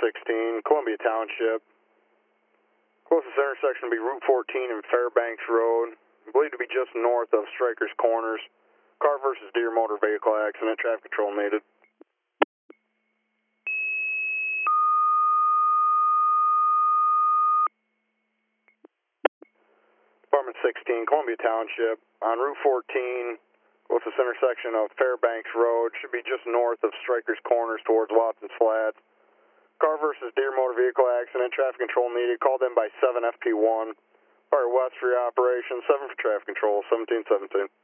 16, Columbia Township. Closest intersection will be Route 14 and Fairbanks Road. Believed to be just north of Strikers Corners. Car versus Deer motor vehicle accident. Traffic control needed. Department 16, Columbia Township. On Route 14, closest intersection of Fairbanks Road. Should be just north of Strikers Corners towards Watson's Flats. Car versus Deer motor vehicle accident. Traffic control needed. Called in by 7 FP1. Fire west for your operation. 7 for traffic control. 1717.